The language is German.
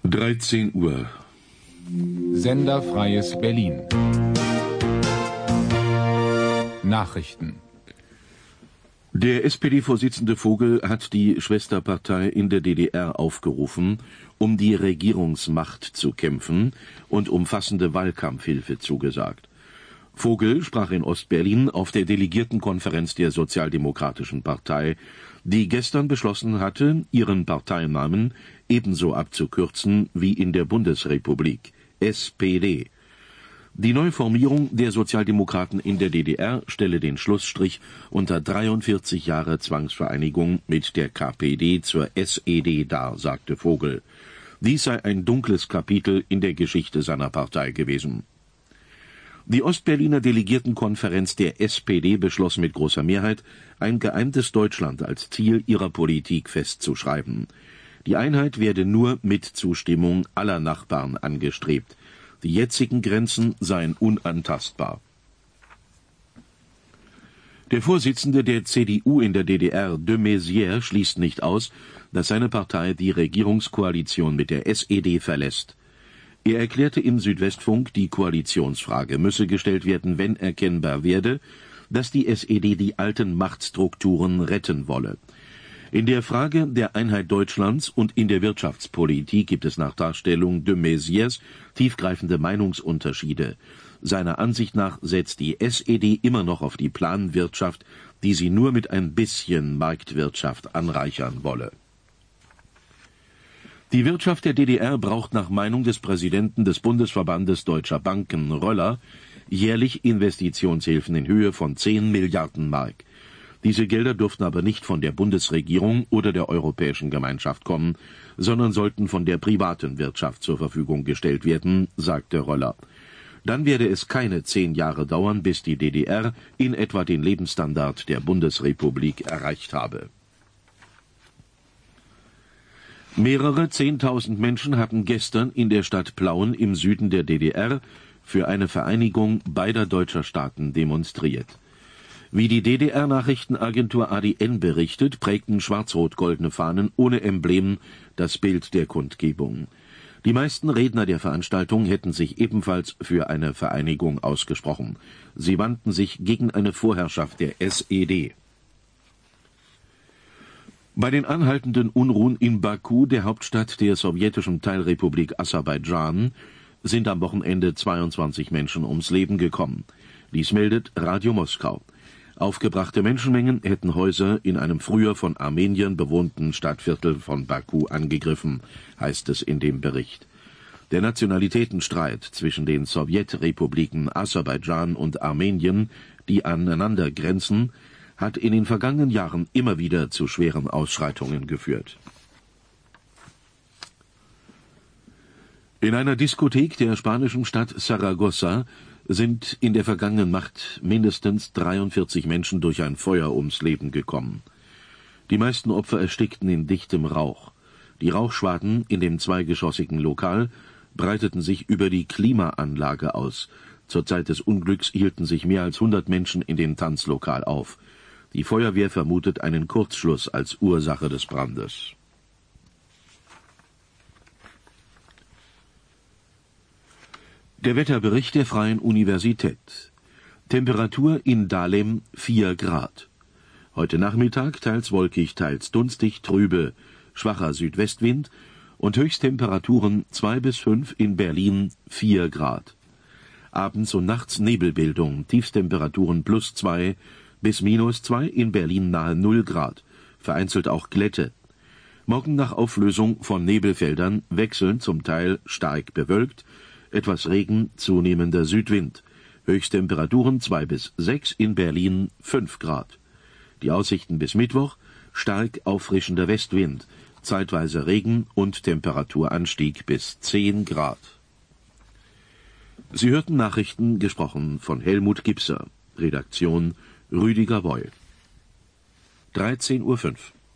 13 Uhr. Senderfreies Berlin. Nachrichten. Der SPD-Vorsitzende Vogel hat die Schwesterpartei in der DDR aufgerufen, um die Regierungsmacht zu kämpfen und umfassende Wahlkampfhilfe zugesagt. Vogel sprach in Ostberlin auf der Delegiertenkonferenz der Sozialdemokratischen Partei, die gestern beschlossen hatte, ihren Parteinamen ebenso abzukürzen wie in der Bundesrepublik, SPD. Die Neuformierung der Sozialdemokraten in der DDR stelle den Schlussstrich unter 43 Jahre Zwangsvereinigung mit der KPD zur SED dar, sagte Vogel. Dies sei ein dunkles Kapitel in der Geschichte seiner Partei gewesen. Die Ostberliner Delegiertenkonferenz der SPD beschloss mit großer Mehrheit, ein geeintes Deutschland als Ziel ihrer Politik festzuschreiben. Die Einheit werde nur mit Zustimmung aller Nachbarn angestrebt. Die jetzigen Grenzen seien unantastbar. Der Vorsitzende der CDU in der DDR, de Maizière, schließt nicht aus, dass seine Partei die Regierungskoalition mit der SED verlässt. Er erklärte im Südwestfunk, die Koalitionsfrage müsse gestellt werden, wenn erkennbar werde, dass die SED die alten Machtstrukturen retten wolle. In der Frage der Einheit Deutschlands und in der Wirtschaftspolitik gibt es nach Darstellung de Maizières tiefgreifende Meinungsunterschiede. Seiner Ansicht nach setzt die SED immer noch auf die Planwirtschaft, die sie nur mit ein bisschen Marktwirtschaft anreichern wolle. Die Wirtschaft der DDR braucht nach Meinung des Präsidenten des Bundesverbandes Deutscher Banken, Röller, jährlich Investitionshilfen in Höhe von 10 Milliarden Mark. Diese Gelder dürften aber nicht von der Bundesregierung oder der Europäischen Gemeinschaft kommen, sondern sollten von der privaten Wirtschaft zur Verfügung gestellt werden, sagte Röller. Dann werde es keine 10 Jahre dauern, bis die DDR in etwa den Lebensstandard der Bundesrepublik erreicht habe. Mehrere 10.000 Menschen hatten gestern in der Stadt Plauen im Süden der DDR für eine Vereinigung beider deutscher Staaten demonstriert. Wie die DDR-Nachrichtenagentur ADN berichtet, prägten schwarz-rot-goldene Fahnen ohne Emblem das Bild der Kundgebung. Die meisten Redner der Veranstaltung hätten sich ebenfalls für eine Vereinigung ausgesprochen. Sie wandten sich gegen eine Vorherrschaft der SED. Bei den anhaltenden Unruhen in Baku, der Hauptstadt der sowjetischen Teilrepublik Aserbaidschan, sind am Wochenende 22 Menschen ums Leben gekommen. Dies meldet Radio Moskau. Aufgebrachte Menschenmengen hätten Häuser in einem früher von Armeniern bewohnten Stadtviertel von Baku angegriffen, heißt es in dem Bericht. Der Nationalitätenstreit zwischen den Sowjetrepubliken Aserbaidschan und Armenien, die aneinander grenzen, hat in den vergangenen Jahren immer wieder zu schweren Ausschreitungen geführt. In einer Diskothek der spanischen Stadt Saragossa sind in der vergangenen Nacht mindestens 43 Menschen durch ein Feuer ums Leben gekommen. Die meisten Opfer erstickten in dichtem Rauch. Die Rauchschwaden in dem zweigeschossigen Lokal breiteten sich über die Klimaanlage aus. Zur Zeit des Unglücks hielten sich mehr als 100 Menschen in dem Tanzlokal auf. Die Feuerwehr vermutet einen Kurzschluss als Ursache des Brandes. Der Wetterbericht der Freien Universität. Temperatur in Dahlem 4 Grad. Heute Nachmittag teils wolkig, teils dunstig, trübe, schwacher Südwestwind und Höchsttemperaturen 2 bis 5 in Berlin 4 Grad. Abends und nachts Nebelbildung, Tiefstemperaturen +2 bis -2 in Berlin nahe 0 Grad, vereinzelt auch Glätte. Morgen nach Auflösung von Nebelfeldern wechselnd zum Teil stark bewölkt, etwas Regen, zunehmender Südwind. Höchsttemperaturen 2 bis 6 in Berlin 5 Grad. Die Aussichten bis Mittwoch: stark auffrischender Westwind, zeitweise Regen und Temperaturanstieg bis 10 Grad. Sie hörten Nachrichten, gesprochen von Helmut Gipser. Redaktion Rüdiger Boll. 13:05 Uhr.